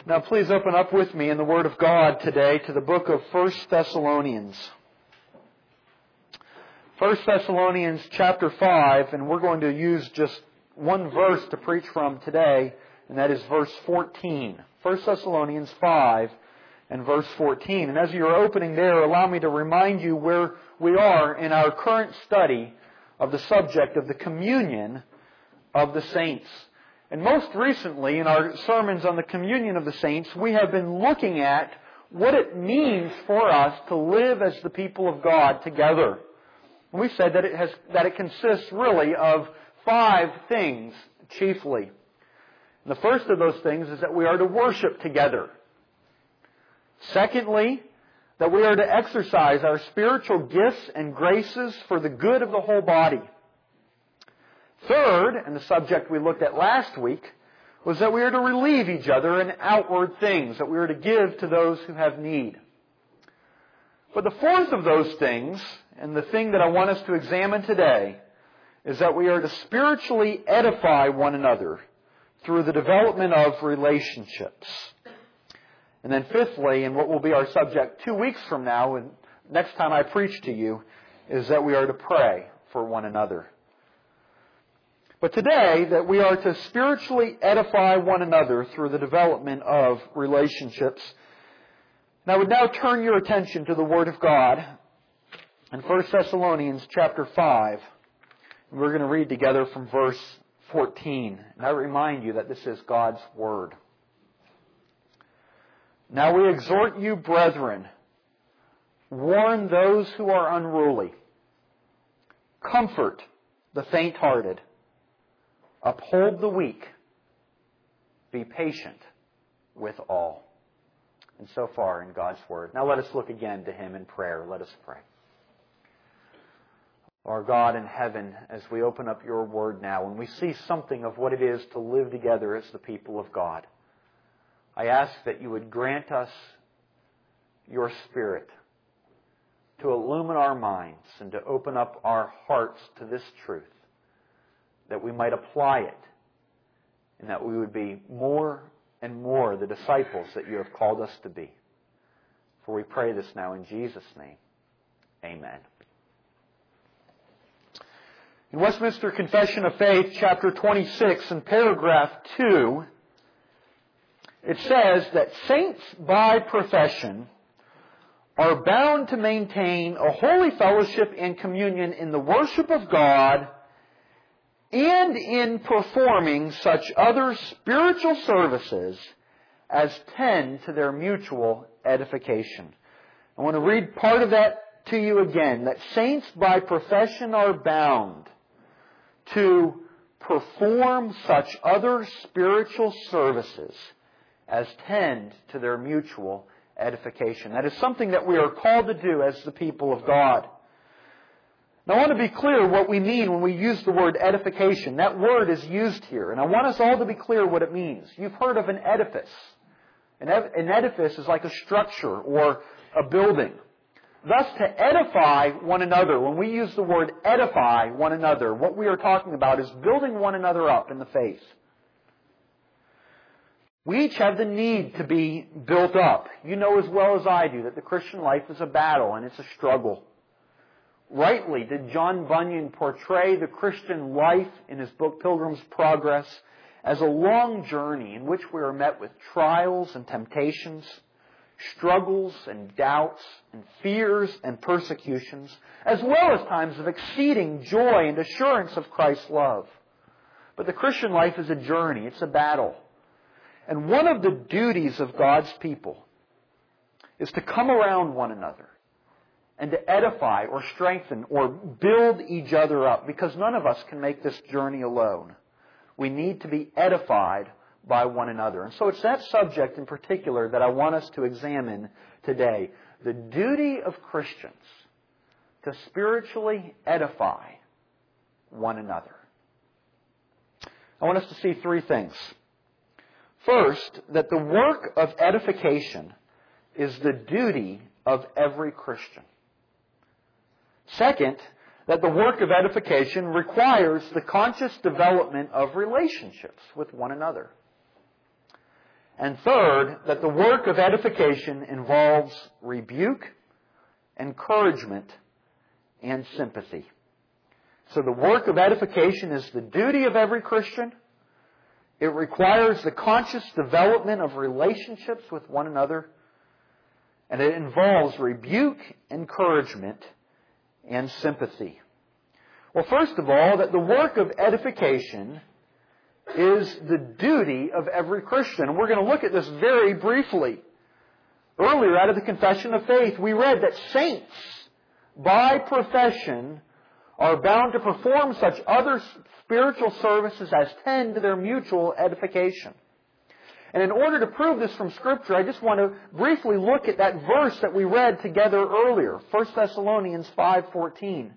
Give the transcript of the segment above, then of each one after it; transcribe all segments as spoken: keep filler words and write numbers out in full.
Now please open up with me in the Word of God today to the book of First Thessalonians. First Thessalonians chapter five, and we're going to use just one verse to preach from today, and that is verse fourteen. First Thessalonians five and verse fourteen. And as you're opening there, allow me to remind you where we are in our current study of the subject of the communion of the saints. And most recently, in our sermons on the communion of the saints, we have been looking at what it means for us to live as the people of God together. We said that it has that it consists really of five things chiefly. And the first of those things is that we are to worship together. Secondly, that we are to exercise our spiritual gifts and graces for the good of the whole body. Third, and the subject we looked at last week, was that we are to relieve each other in outward things, that we are to give to those who have need. But the fourth of those things, and the thing that I want us to examine today, is that we are to spiritually edify one another through the development of relationships. And then fifthly, and what will be our subject two weeks from now, and next time I preach to you, is that we are to pray for one another. But today, that we are to spiritually edify one another through the development of relationships. And I would now turn your attention to the Word of God in First Thessalonians chapter five. And we're going to read together from verse fourteen. And I remind you that this is God's Word. Now we exhort you, brethren, warn those who are unruly, comfort the faint-hearted, uphold the weak, be patient with all. And so far in God's Word. Now let us look again to Him in prayer. Let us pray. Our God in heaven, as we open up your Word now, and we see something of what it is to live together as the people of God, I ask that you would grant us your Spirit to illumine our minds and to open up our hearts to this truth, that we might apply it, and that we would be more and more the disciples that you have called us to be. For we pray this now in Jesus' name. Amen. In Westminster Confession of Faith, chapter twenty-six, in paragraph two, it says that saints by profession are bound to maintain a holy fellowship and communion in the worship of God and in performing such other spiritual services as tend to their mutual edification. I want to read part of that to you again, that saints by profession are bound to perform such other spiritual services as tend to their mutual edification. That is something that we are called to do as the people of God. Now, I want to be clear what we mean when we use the word edification. That word is used here, and I want us all to be clear what it means. You've heard of an edifice. An, ed- an edifice is like a structure or a building. Thus, to edify one another, when we use the word edify one another, what we are talking about is building one another up in the faith. We each have the need to be built up. You know as well as I do that the Christian life is a battle and it's a struggle. Rightly did John Bunyan portray the Christian life in his book Pilgrim's Progress as a long journey in which we are met with trials and temptations, struggles and doubts and fears and persecutions, as well as times of exceeding joy and assurance of Christ's love. But the Christian life is a journey, it's a battle. And one of the duties of God's people is to come around one another and to edify or strengthen or build each other up, because none of us can make this journey alone. We need to be edified by one another. And so it's that subject in particular that I want us to examine today. The duty of Christians to spiritually edify one another. I want us to see three things. First, that the work of edification is the duty of every Christian. Second, that the work of edification requires the conscious development of relationships with one another. And third, that the work of edification involves rebuke, encouragement, and sympathy. So the work of edification is the duty of every Christian. It requires the conscious development of relationships with one another. And it involves rebuke, encouragement, and sympathy. Well, first of all, that the work of edification is the duty of every Christian. And we're going to look at this very briefly. Earlier, out of the Confession of Faith, we read that saints, by profession, are bound to perform such other spiritual services as tend to their mutual edification. And in order to prove this from Scripture, I just want to briefly look at that verse that we read together earlier, First Thessalonians five fourteen.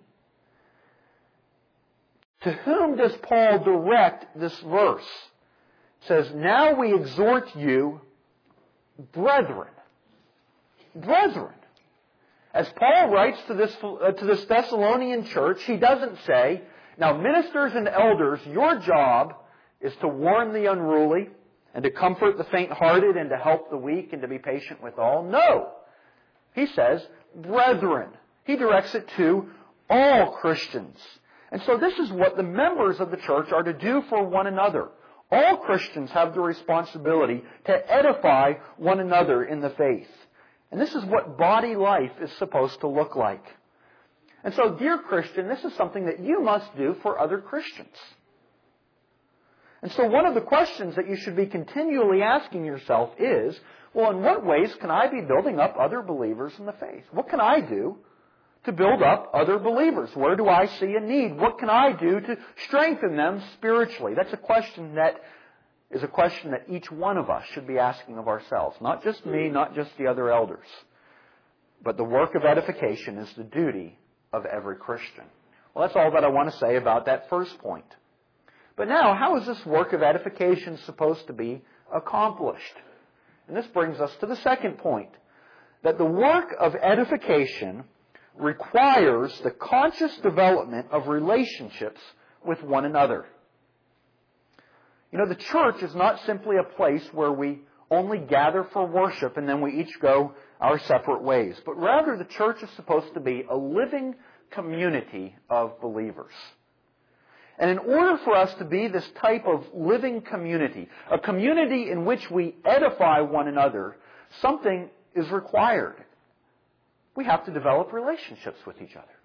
To whom does Paul direct this verse? It says, "Now we exhort you, brethren." Brethren. As Paul writes to this, uh, to this Thessalonian church, he doesn't say, "Now ministers and elders, your job is to warn the unruly, and to comfort the faint-hearted, and to help the weak, and to be patient with all." No. He says, brethren. He directs it to all Christians. And so this is what the members of the church are to do for one another. All Christians have the responsibility to edify one another in the faith. And this is what body life is supposed to look like. And so, dear Christian, this is something that you must do for other Christians. And so one of the questions that you should be continually asking yourself is, well, in what ways can I be building up other believers in the faith? What can I do to build up other believers? Where do I see a need? What can I do to strengthen them spiritually? That's a question that is a question that each one of us should be asking of ourselves. Not just me, not just the other elders. But the work of edification is the duty of every Christian. Well, that's all that I want to say about that first point. But now, how is this work of edification supposed to be accomplished? And this brings us to the second point. That the work of edification requires the conscious development of relationships with one another. You know, the church is not simply a place where we only gather for worship and then we each go our separate ways. But rather, the church is supposed to be a living community of believers. And in order for us to be this type of living community, a community in which we edify one another, something is required. We have to develop relationships with each other.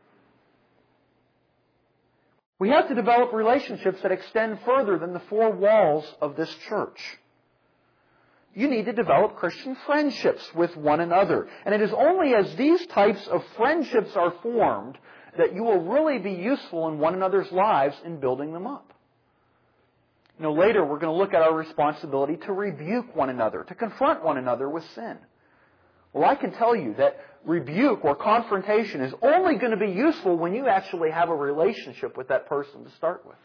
We have to develop relationships that extend further than the four walls of this church. You need to develop Christian friendships with one another. And it is only as these types of friendships are formed that you will really be useful in one another's lives in building them up. You know, later we're going to look at our responsibility to rebuke one another, to confront one another with sin. Well, I can tell you that rebuke or confrontation is only going to be useful when you actually have a relationship with that person to start with.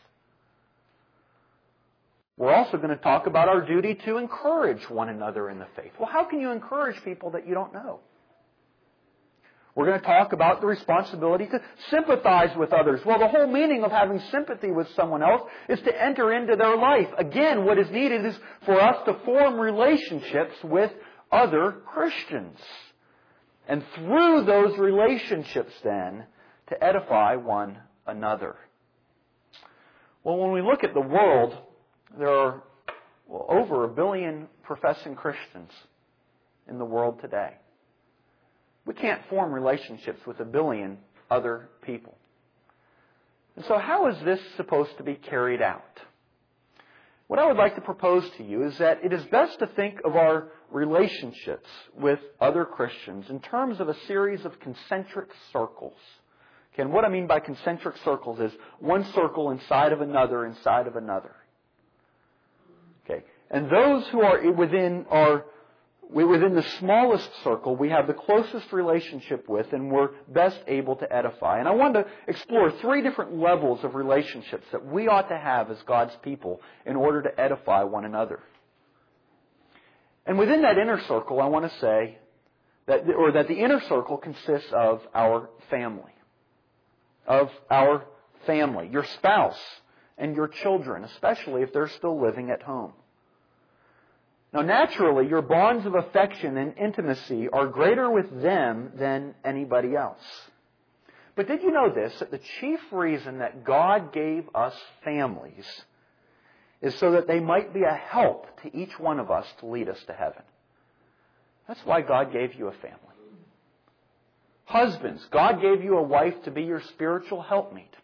We're also going to talk about our duty to encourage one another in the faith. Well, how can you encourage people that you don't know? We're going to talk about the responsibility to sympathize with others. Well, the whole meaning of having sympathy with someone else is to enter into their life. Again, what is needed is for us to form relationships with other Christians. And through those relationships, then, to edify one another. Well, when we look at the world, there are well, over a billion professing Christians in the world today. We can't form relationships with a billion other people. And so how is this supposed to be carried out? What I would like to propose to you is that it is best to think of our relationships with other Christians in terms of a series of concentric circles. Okay, and what I mean by concentric circles is one circle inside of another inside of another. Okay, and those who are within our Within the smallest circle, we have the closest relationship with, and we're best able to edify. And I want to explore three different levels of relationships that we ought to have as God's people in order to edify one another. And within that inner circle, I want to say that, or that the inner circle consists of our family. Of our family. Your spouse and your children, especially if they're still living at home. Now, naturally, your bonds of affection and intimacy are greater with them than anybody else. But did you know this, that the chief reason that God gave us families is so that they might be a help to each one of us to lead us to heaven? That's why God gave you a family. Husbands, God gave you a wife to be your spiritual helpmeet.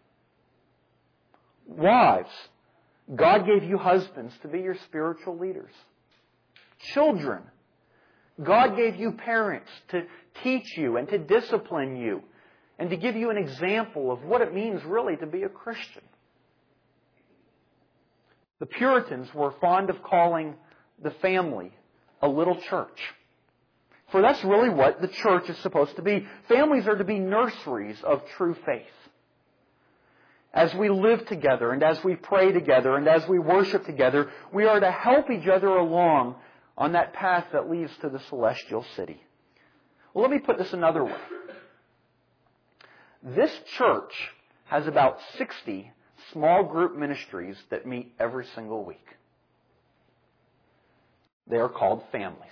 Wives, God gave you husbands to be your spiritual leaders. Children, God gave you parents to teach you and to discipline you and to give you an example of what it means really to be a Christian. The Puritans were fond of calling the family a little church. For that's really what the church is supposed to be. Families are to be nurseries of true faith. As we live together and as we pray together and as we worship together, we are to help each other along on that path that leads to the celestial city. Well, let me put this another way. This church has about sixty small group ministries that meet every single week. They are called families.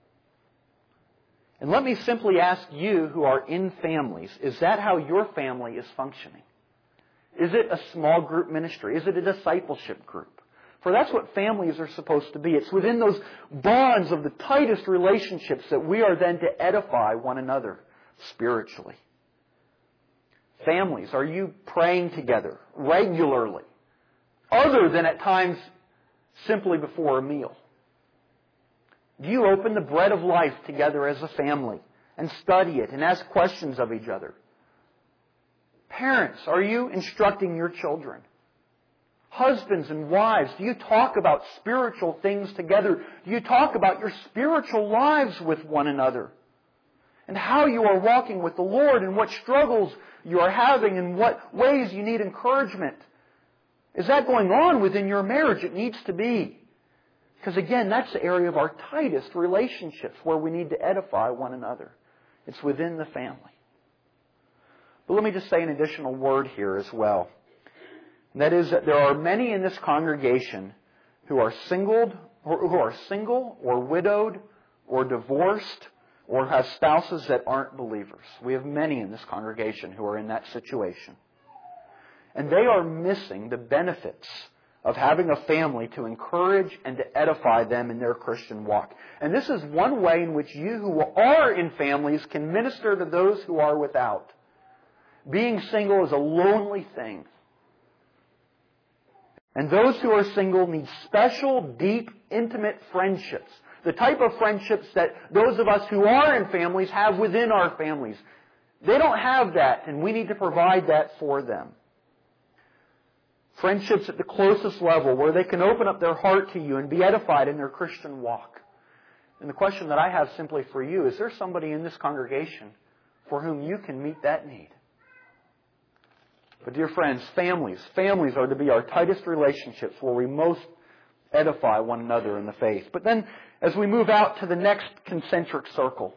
And let me simply ask you who are in families, is that how your family is functioning? Is it a small group ministry? Is it a discipleship group? For that's what families are supposed to be. It's within those bonds of the tightest relationships that we are then to edify one another spiritually. Families, are you praying together regularly, other than at times simply before a meal? Do you open the bread of life together as a family and study it and ask questions of each other? Parents, are you instructing your children? Husbands and wives, do you talk about spiritual things together? Do you talk about your spiritual lives with one another? And how you are walking with the Lord and what struggles you are having and what ways you need encouragement? Is that going on within your marriage? It needs to be. Because again, that's the area of our tightest relationships where we need to edify one another. It's within the family. But let me just say an additional word here as well. And that is that there are many in this congregation who are singled, or who are single or widowed or divorced or have spouses that aren't believers. We have many in this congregation who are in that situation. And they are missing the benefits of having a family to encourage and to edify them in their Christian walk. And this is one way in which you who are in families can minister to those who are without. Being single is a lonely thing. And those who are single need special, deep, intimate friendships. The type of friendships that those of us who are in families have within our families. They don't have that, and we need to provide that for them. Friendships at the closest level where they can open up their heart to you and be edified in their Christian walk. And the question that I have simply for you, is there somebody in this congregation for whom you can meet that need? But dear friends, families, families are to be our tightest relationships where we most edify one another in the faith. But then as we move out to the next concentric circle,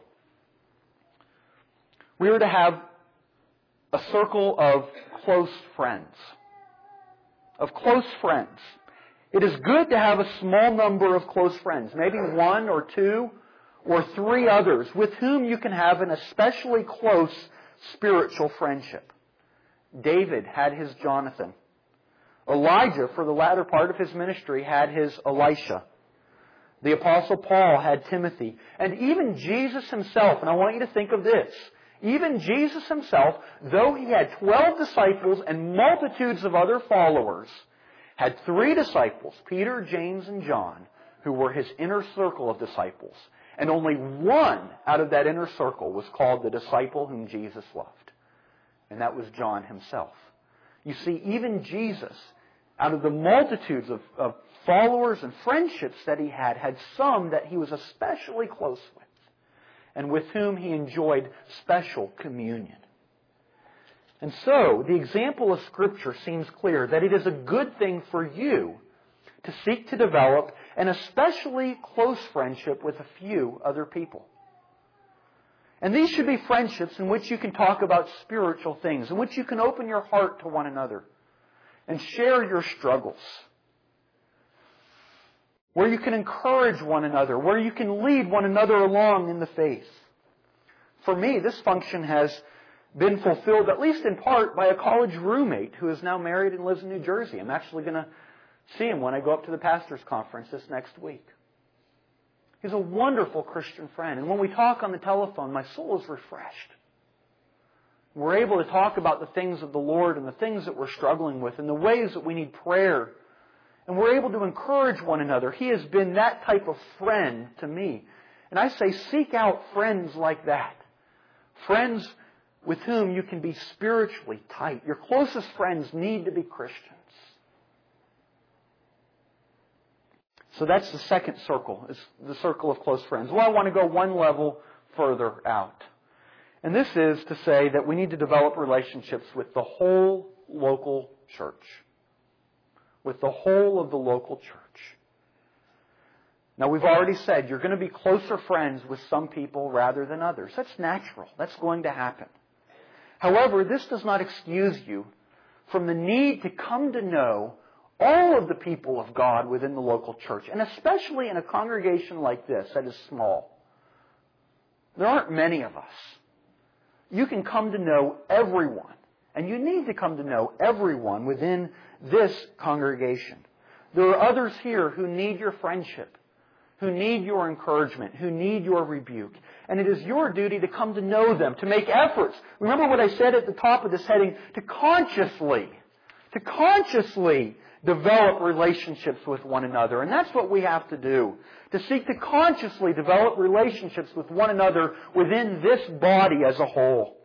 we are to have a circle of close friends. Of close friends. It is good to have a small number of close friends, maybe one or two or three others with whom you can have an especially close spiritual friendship. David had his Jonathan. Elijah, for the latter part of his ministry, had his Elisha. The Apostle Paul had Timothy. And even Jesus himself, and I want you to think of this, even Jesus himself, though he had twelve disciples and multitudes of other followers, had three disciples, Peter, James, and John, who were his inner circle of disciples. And only one out of that inner circle was called the disciple whom Jesus loved. And that was John himself. You see, even Jesus, out of the multitudes of, of followers and friendships that he had, had some that he was especially close with, and with whom he enjoyed special communion. And so, the example of Scripture seems clear that it is a good thing for you to seek to develop an especially close friendship with a few other people. And these should be friendships in which you can talk about spiritual things, in which you can open your heart to one another and share your struggles. where you can encourage one another, where you can lead one another along in the faith. For me, this function has been fulfilled, at least in part, by a college roommate who is now married and lives in New Jersey. I'm actually going to see him when I go up to the pastor's conference this next week. He's a wonderful Christian friend. And when we talk on the telephone, my soul is refreshed. We're able to talk about the things of the Lord and the things that we're struggling with and the ways that we need prayer. And we're able to encourage one another. He has been that type of friend to me. And I say, seek out friends like that. Friends with whom you can be spiritually tight. Your closest friends need to be Christians. So that's the second circle, is the circle of close friends. Well, I want to go one level further out. And this is to say that we need to develop relationships with the whole local church. With the whole of the local church. Now, we've already said you're going to be closer friends with some people rather than others. That's natural. That's going to happen. However, this does not excuse you from the need to come to know all of the people of God within the local church, and especially in a congregation like this that is small. There aren't many of us. You can come to know everyone, and you need to come to know everyone within this congregation. There are others here who need your friendship, who need your encouragement, who need your rebuke. And it is your duty to come to know them, to make efforts. Remember what I said at the top of this heading, to consciously, to consciously develop relationships with one another. And that's what we have to do, to seek to consciously develop relationships with one another within this body as a whole.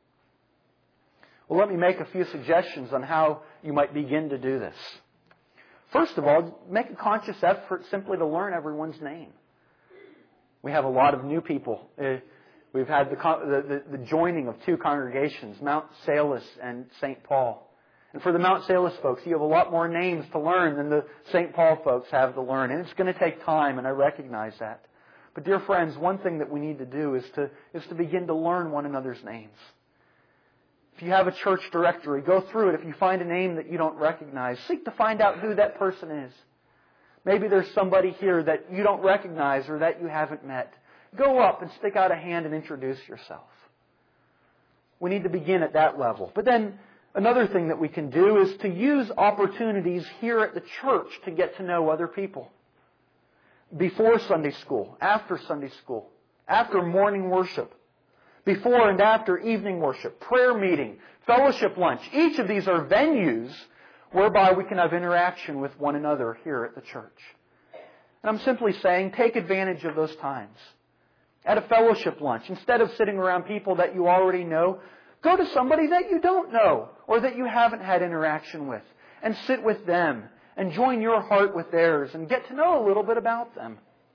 Well, let me make a few suggestions on how you might begin to do this. First of all, make a conscious effort simply to learn everyone's name. We have a lot of new people. Uh, we've had the, the, the joining of two congregations, Mount Salus and Saint Paul. And for the Mount Salus folks, you have a lot more names to learn than the Saint Paul folks have to learn. And it's going to take time, and I recognize that. But dear friends, one thing that we need to do is to, is to begin to learn one another's names. If you have a church directory, go through it. If you find a name that you don't recognize, seek to find out who that person is. Maybe there's somebody here that you don't recognize or that you haven't met. Go up and stick out a hand and introduce yourself. We need to begin at that level. But then another thing that we can do is to use opportunities here at the church to get to know other people. Before Sunday school, after Sunday school, after morning worship, before and after evening worship, prayer meeting, fellowship lunch. Each of these are venues whereby we can have interaction with one another here at the church. And I'm simply saying, take advantage of those times. At a fellowship lunch, instead of sitting around people that you already know, go to somebody that you don't know or that you haven't had interaction with and sit with them and join your heart with theirs and get to know a little bit about them.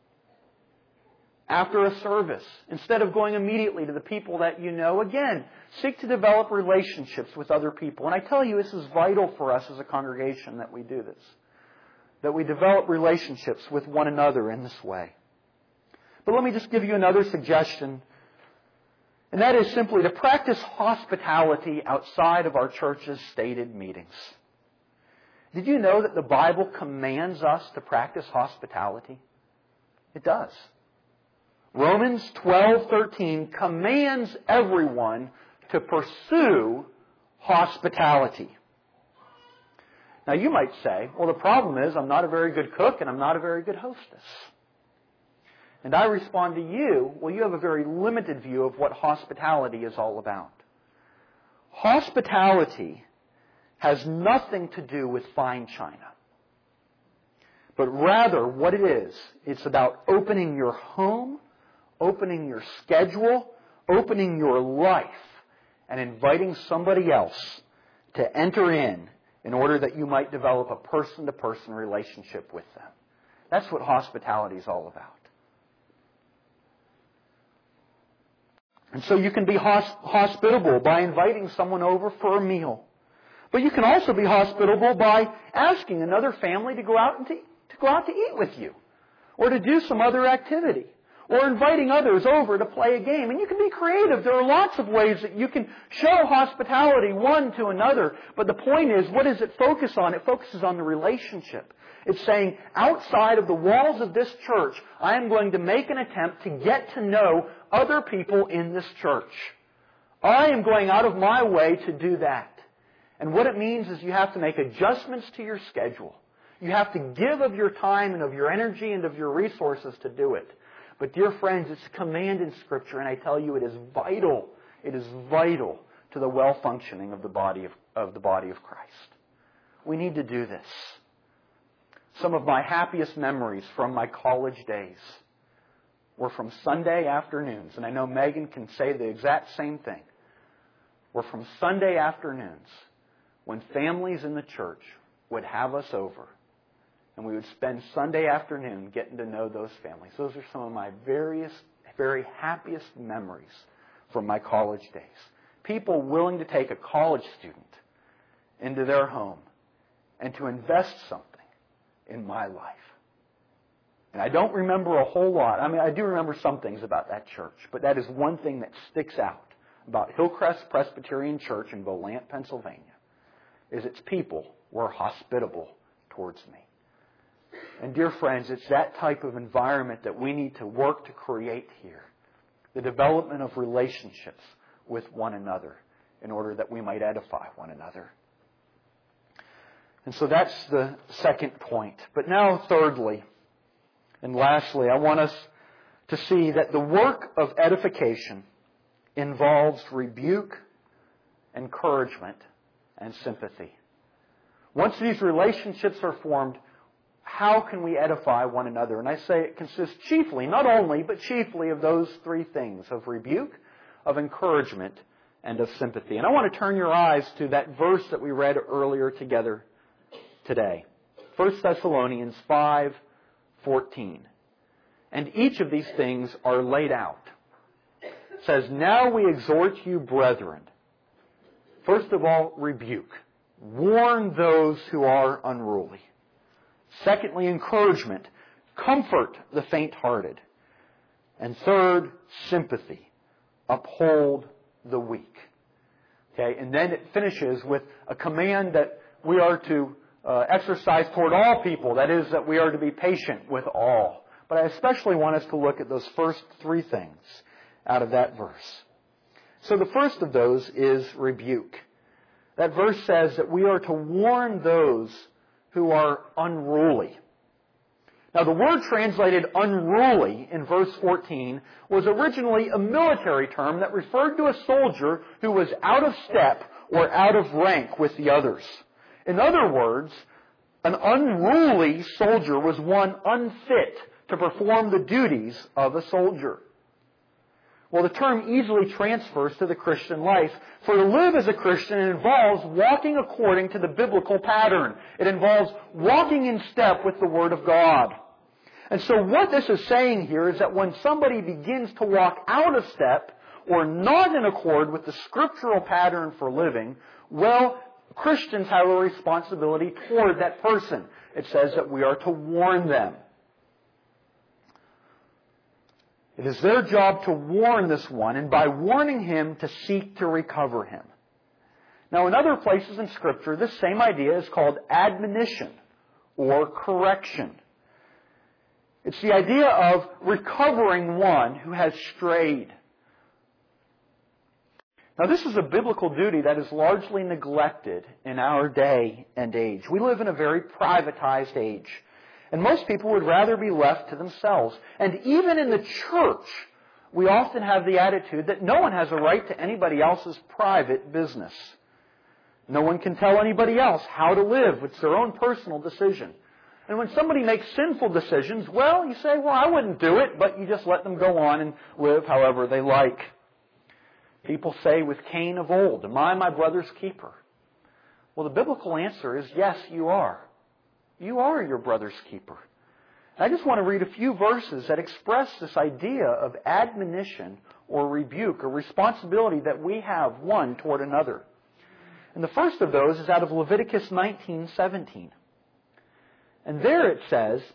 After a service, instead of going immediately to the people that you know, again, seek to develop relationships with other people. And I tell you, this is vital for us as a congregation that we do this. That we develop relationships with one another in this way. But let me just give you another suggestion. And that is simply to practice hospitality outside of our church's stated meetings. Did you know that the Bible commands us to practice hospitality? It does. Romans twelve thirteen commands everyone to pursue hospitality. Now you might say, well, the problem is I'm not a very good cook and I'm not a very good hostess. And I respond to you, well, you have a very limited view of what hospitality is all about. Hospitality has nothing to do with fine china. But rather, what it is, it's about opening your home, opening your schedule, opening your life, and inviting somebody else to enter in in order that you might develop a person-to-person relationship with them. That's what hospitality is all about. And so you can be hosp- hospitable by inviting someone over for a meal. But you can also be hospitable by asking another family to go out and to, to go out to eat with you, or to do some other activity. or inviting others over to play a game. And you can be creative. There are lots of ways that you can show hospitality one to another. But the point is, what does it focus on? It focuses on the relationship. It's saying, outside of the walls of this church, I am going to make an attempt to get to know other people in this church. I am going out of my way to do that. And what it means is you have to make adjustments to your schedule. You have to give of your time and of your energy and of your resources to do it. But dear friends, it's a command in Scripture, and I tell you it is vital. It is vital to the well-functioning of the body of, of the body of Christ. We need to do this. Some of my happiest memories from my college days were from Sunday afternoons, and I know Megan can say the exact same thing, were from Sunday afternoons when families in the church would have us over, and we would spend Sunday afternoon getting to know those families. Those are some of my various, very happiest memories from my college days. People willing to take a college student into their home and to invest something in my life. And I don't remember a whole lot. I mean, I do remember some things about that church, but that is one thing that sticks out about Hillcrest Presbyterian Church in Volant, Pennsylvania, is its people were hospitable towards me. And dear friends, it's that type of environment that we need to work to create here. The development of relationships with one another in order that we might edify one another. And so that's the second point. But now thirdly, and lastly, I want us to see that the work of edification involves rebuke, encouragement, and sympathy. Once these relationships are formed, how can we edify one another? And I say it consists chiefly, not only, but chiefly of those three things, of rebuke, of encouragement, and of sympathy. And I want to turn your eyes to that verse that we read earlier together today. First Thessalonians five fourteen. And each of these things are laid out. It says, now we exhort you, brethren. First of all, rebuke. Warn those who are unruly. Secondly, encouragement. Comfort the faint-hearted. And third, sympathy. Uphold the weak. Okay, and then it finishes with a command that we are to uh, exercise toward all people. That is, that we are to be patient with all. But I especially want us to look at those first three things out of that verse. So the first of those is rebuke. That verse says that we are to warn those who are unruly. Now, the word translated unruly in verse fourteen was originally a military term that referred to a soldier who was out of step or out of rank with the others. In other words, an unruly soldier was one unfit to perform the duties of a soldier. Well, the term easily transfers to the Christian life. For to live as a Christian involves walking according to the biblical pattern. It involves walking in step with the Word of God. And so what this is saying here is that when somebody begins to walk out of step or not in accord with the scriptural pattern for living, well, Christians have a responsibility toward that person. It says that we are to warn them. It is their job to warn this one, and by warning him, to seek to recover him. Now, in other places in Scripture, this same idea is called admonition or correction. It's the idea of recovering one who has strayed. Now, this is a biblical duty that is largely neglected in our day and age. We live in a very privatized age. And most people would rather be left to themselves. And even in the church, we often have the attitude that no one has a right to anybody else's private business. No one can tell anybody else how to live. It's their own personal decision. And when somebody makes sinful decisions, well, you say, well, I wouldn't do it, but you just let them go on and live however they like. People say with Cain of old, am I my brother's keeper? Well, the biblical answer is yes, you are. You are your brother's keeper. I just want to read a few verses that express this idea of admonition or rebuke, a responsibility that we have one toward another. And the first of those is out of Leviticus nineteen seventeen. And there it says,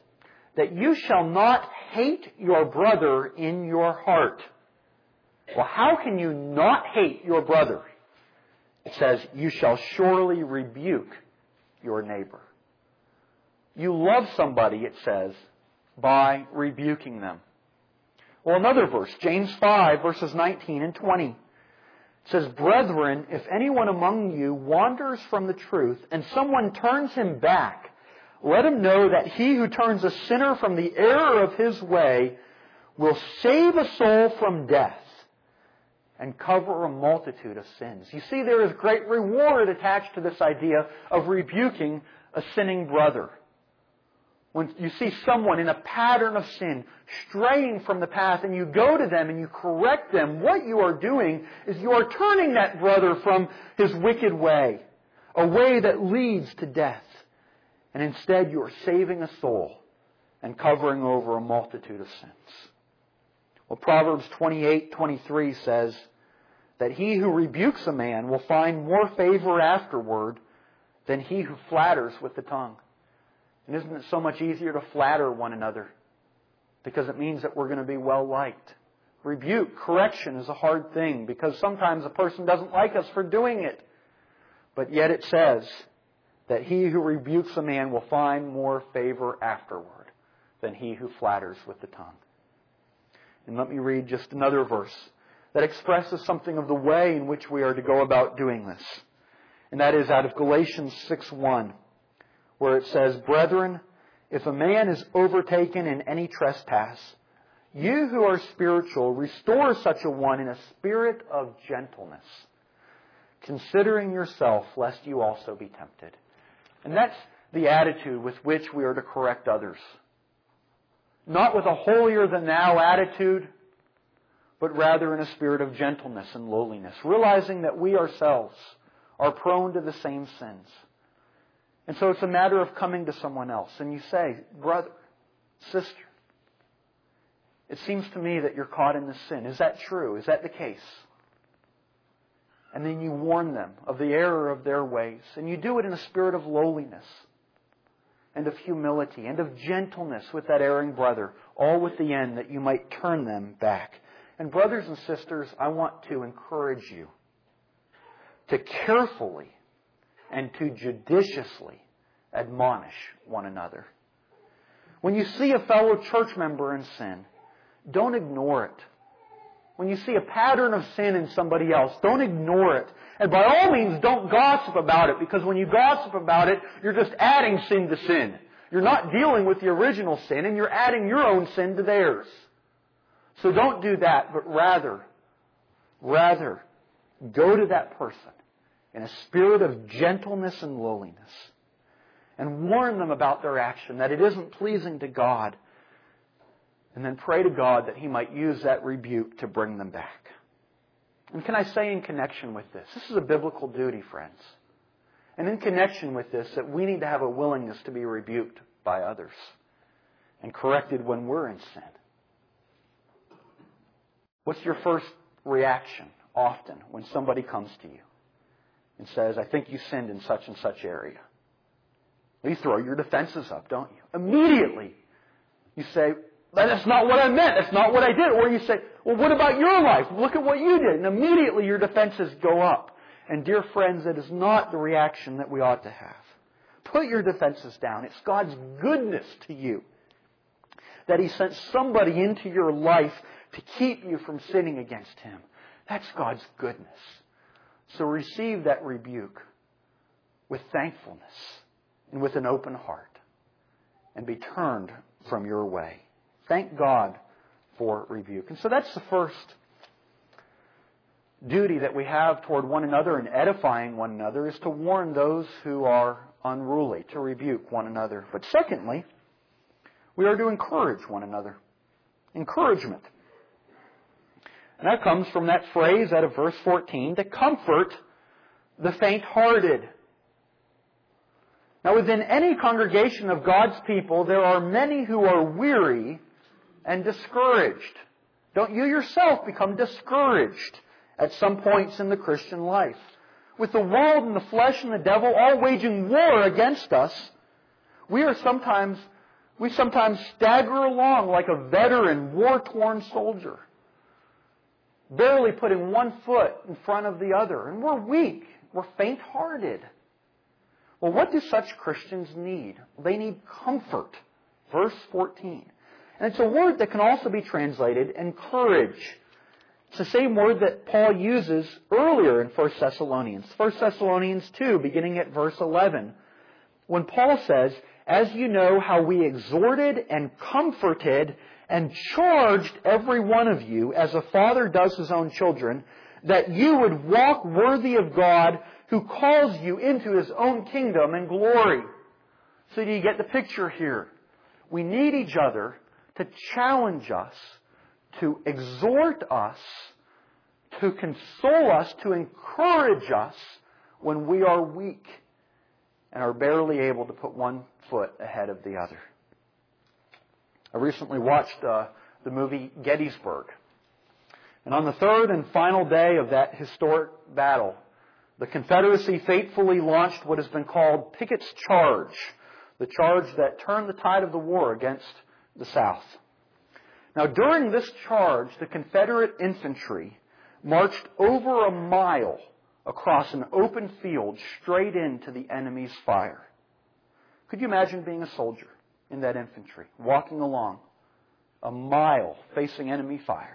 that you shall not hate your brother in your heart. Well, how can you not hate your brother? It says, you shall surely rebuke your neighbor. You love somebody, it says, by rebuking them. Well, another verse, James five, verses nineteen and twenty. It says, Brethren, if anyone among you wanders from the truth, and someone turns him back, let him know that he who turns a sinner from the error of his way will save a soul from death and cover a multitude of sins. You see, there is great reward attached to this idea of rebuking a sinning brother. When you see someone in a pattern of sin, straying from the path, and you go to them and you correct them, what you are doing is you are turning that brother from his wicked way, a way that leads to death. And instead you are saving a soul and covering over a multitude of sins. Well, Proverbs twenty-eight twenty-three says that he who rebukes a man will find more favor afterward than he who flatters with the tongue. And isn't it so much easier to flatter one another? Because it means that we're going to be well liked. Rebuke, correction is a hard thing because sometimes a person doesn't like us for doing it. But yet it says that he who rebukes a man will find more favor afterward than he who flatters with the tongue. And let me read just another verse that expresses something of the way in which we are to go about doing this. And that is out of Galatians six one. Where it says, Brethren, if a man is overtaken in any trespass, you who are spiritual, restore such a one in a spirit of gentleness, considering yourself, lest you also be tempted. And that's the attitude with which we are to correct others. Not with a holier-than-thou attitude, but rather in a spirit of gentleness and lowliness, realizing that we ourselves are prone to the same sins. And so it's a matter of coming to someone else and you say, brother, sister, it seems to me that you're caught in this sin. Is that true? Is that the case? And then you warn them of the error of their ways. And you do it in a spirit of lowliness and of humility and of gentleness with that erring brother, all with the end that you might turn them back. And brothers and sisters, I want to encourage you to carefully and to judiciously admonish one another. When you see a fellow church member in sin, don't ignore it. When you see a pattern of sin in somebody else, don't ignore it. And by all means, don't gossip about it, because when you gossip about it, you're just adding sin to sin. You're not dealing with the original sin, and you're adding your own sin to theirs. So don't do that, but rather, rather, go to that person in a spirit of gentleness and lowliness, and warn them about their action, that it isn't pleasing to God, and then pray to God that He might use that rebuke to bring them back. And can I say in connection with this, this is a biblical duty, friends. And in connection with this, that we need to have a willingness to be rebuked by others and corrected when we're in sin. What's your first reaction often when somebody comes to you and says, I think you sinned in such and such area? You throw your defenses up, don't you? Immediately, you say, that's not what I meant. That's not what I did. Or you say, well, what about your life? Look at what you did. And immediately your defenses go up. And dear friends, that is not the reaction that we ought to have. Put your defenses down. It's God's goodness to you that He sent somebody into your life to keep you from sinning against Him. That's God's goodness. So receive that rebuke with thankfulness and with an open heart, and be turned from your way. Thank God for rebuke. And so that's the first duty that we have toward one another and edifying one another, is to warn those who are unruly, to rebuke one another. But secondly, we are to encourage one another. Encouragement. And that comes from that phrase out of verse fourteen, to comfort the faint-hearted. Now, within any congregation of God's people, there are many who are weary and discouraged. Don't you yourself become discouraged at some points in the Christian life? With the world and the flesh and the devil all waging war against us, we are sometimes We sometimes stagger along like a veteran, war-torn soldier, barely putting one foot in front of the other. And we're weak. We're faint-hearted. Well, what do such Christians need? They need comfort. Verse fourteen. And it's a word that can also be translated encourage. It's the same word that Paul uses earlier in First Thessalonians. First Thessalonians two, beginning at verse eleven. When Paul says, as you know how we exhorted and comforted and charged every one of you, as a father does his own children, that you would walk worthy of God who calls you into His own kingdom and glory. So do you get the picture here? We need each other to challenge us, to exhort us, to console us, to encourage us when we are weak and are barely able to put one foot ahead of the other. I recently watched uh, the movie Gettysburg. And on the third and final day of that historic battle, the Confederacy faithfully launched what has been called Pickett's Charge, the charge that turned the tide of the war against the South. Now, during this charge, the Confederate infantry marched over a mile across an open field straight into the enemy's fire. Could you imagine being a soldier in that infantry, walking along a mile facing enemy fire,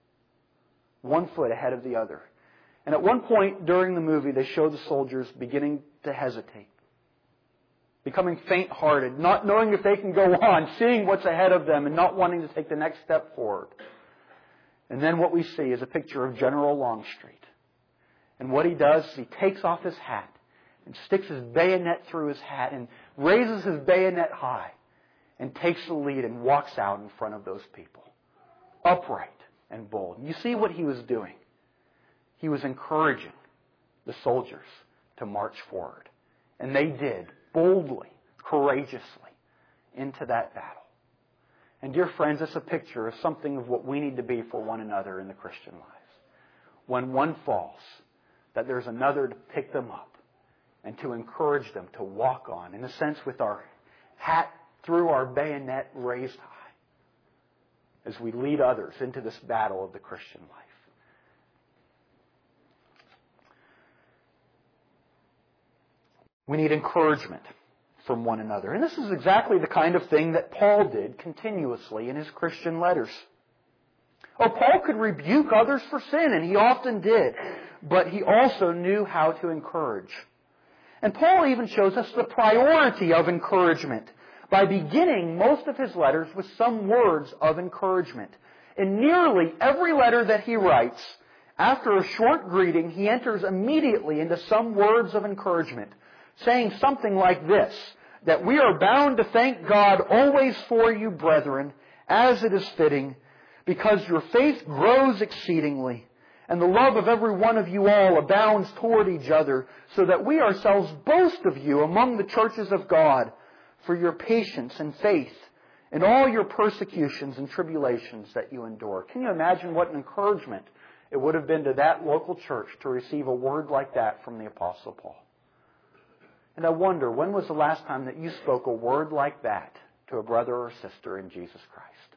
one foot ahead of the other? And at one point during the movie, they show the soldiers beginning to hesitate, becoming faint-hearted, not knowing if they can go on, seeing what's ahead of them and not wanting to take the next step forward. And then what we see is a picture of General Longstreet. And what he does is he takes off his hat and sticks his bayonet through his hat and raises his bayonet high and takes the lead and walks out in front of those people, upright and bold. You see what he was doing? He was encouraging the soldiers to march forward. And they did, boldly, courageously, into that battle. And dear friends, it's a picture of something of what we need to be for one another in the Christian lives. When one falls, that there's another to pick them up and to encourage them to walk on, in a sense with our hat through our bayonet raised high, as we lead others into this battle of the Christian life. We need encouragement from one another. And this is exactly the kind of thing that Paul did continuously in his Christian letters. Oh, Paul could rebuke others for sin, and he often did. But he also knew how to encourage. And Paul even shows us the priority of encouragement by beginning most of his letters with some words of encouragement. In nearly every letter that he writes, after a short greeting, he enters immediately into some words of encouragement, saying something like this, that we are bound to thank God always for you, brethren, as it is fitting, because your faith grows exceedingly, and the love of every one of you all abounds toward each other, so that we ourselves boast of you among the churches of God for your patience and faith in all your persecutions and tribulations that you endure. Can you imagine what an encouragement it would have been to that local church to receive a word like that from the Apostle Paul? And I wonder, when was the last time that you spoke a word like that to a brother or sister in Jesus Christ?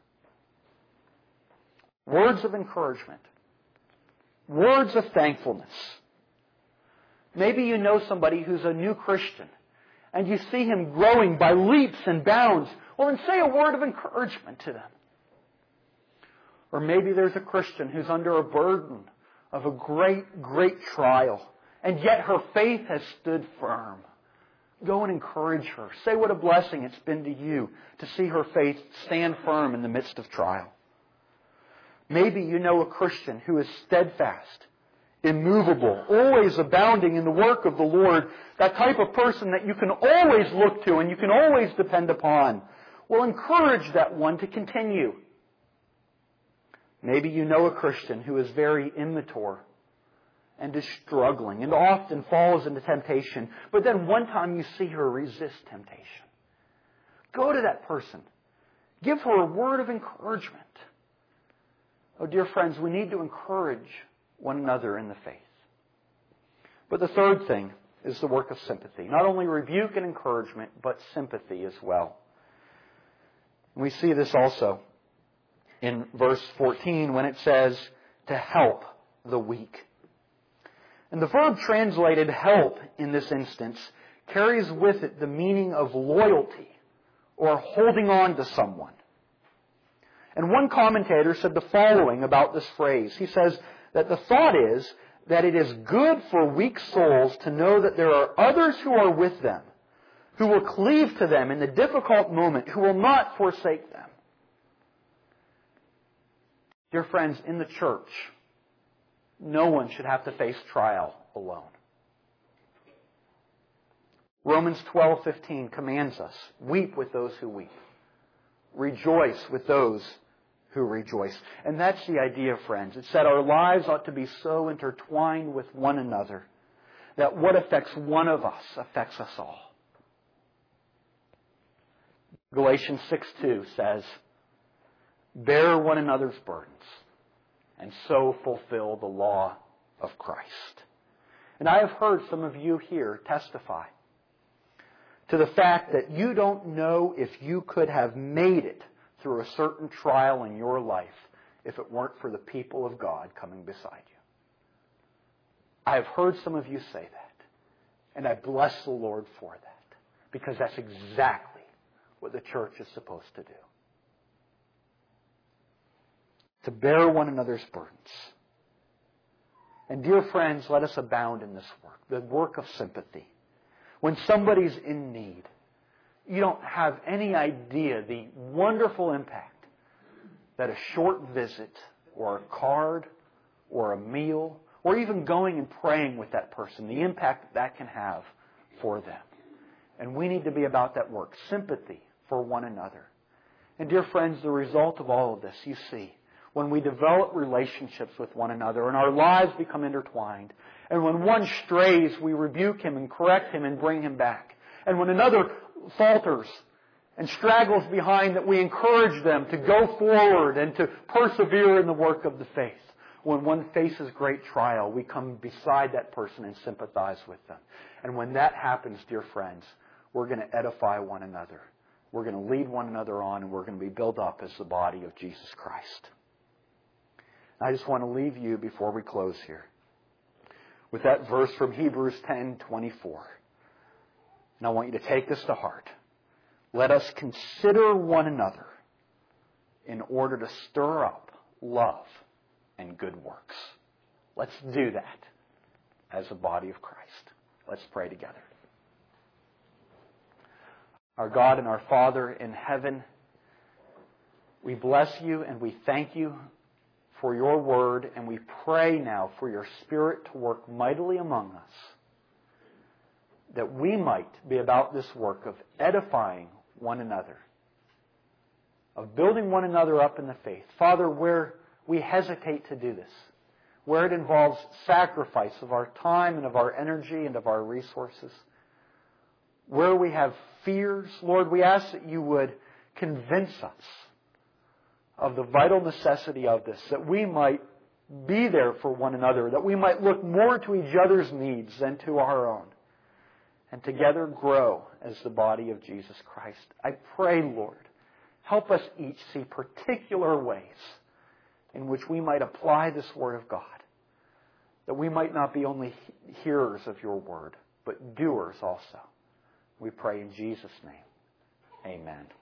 Words of encouragement. Words of thankfulness. Maybe you know somebody who's a new Christian and you see him growing by leaps and bounds. Well, then say a word of encouragement to them. Or maybe there's a Christian who's under a burden of a great, great trial, and yet her faith has stood firm. Go and encourage her. Say what a blessing it's been to you to see her faith stand firm in the midst of trial. Maybe you know a Christian who is steadfast, immovable, always abounding in the work of the Lord, that type of person that you can always look to and you can always depend upon. Well, encourage that one to continue. Maybe you know a Christian who is very immature and is struggling and often falls into temptation. But then one time you see her resist temptation. Go to that person. Give her a word of encouragement. Oh, dear friends, we need to encourage one another in the faith. But the third thing is the work of sympathy. Not only rebuke and encouragement, but sympathy as well. We see this also in verse fourteen when it says, to help the weak. And the verb translated help in this instance carries with it the meaning of loyalty or holding on to someone. And one commentator said the following about this phrase. He says that the thought is that it is good for weak souls to know that there are others who are with them, who will cleave to them in the difficult moment, who will not forsake them. Dear friends, in the church, no one should have to face trial alone. Romans twelve fifteen commands us, weep with those who weep. Rejoice with those who rejoice. And that's the idea, friends. It's that our lives ought to be so intertwined with one another that what affects one of us affects us all. Galatians six two says, bear one another's burdens and so fulfill the law of Christ. And I have heard some of you here testify to the fact that you don't know if you could have made it through a certain trial in your life if it weren't for the people of God coming beside you. I have heard some of you say that, and I bless the Lord for that, because that's exactly what the church is supposed to do. To bear one another's burdens. And dear friends, let us abound in this work, the work of sympathy. When somebody's in need, you don't have any idea the wonderful impact that a short visit or a card or a meal or even going and praying with that person, the impact that that can have for them. And we need to be about that work, sympathy for one another. And dear friends, the result of all of this, you see, when we develop relationships with one another and our lives become intertwined, and when one strays, we rebuke him and correct him and bring him back. And when another falters and straggles behind, that we encourage them to go forward and to persevere in the work of the faith. When one faces great trial, we come beside that person and sympathize with them. And when that happens, dear friends, we're going to edify one another. We're going to lead one another on, and we're going to be built up as the body of Jesus Christ. I just want to leave you before we close here with that verse from Hebrews ten twenty-four. And I want you to take this to heart. Let us consider one another in order to stir up love and good works. Let's do that as a body of Christ. Let's pray together. Our God and our Father in heaven, we bless you and we thank you for your word, and we pray now for your Spirit to work mightily among us, that we might be about this work of edifying one another, of building one another up in the faith. Father, where we hesitate to do this, where it involves sacrifice of our time and of our energy and of our resources, where we have fears, Lord, we ask that you would convince us of the vital necessity of this, that we might be there for one another, that we might look more to each other's needs than to our own, and together grow as the body of Jesus Christ. I pray, Lord, help us each see particular ways in which we might apply this Word of God, that we might not be only hearers of your Word, but doers also. We pray in Jesus' name. Amen.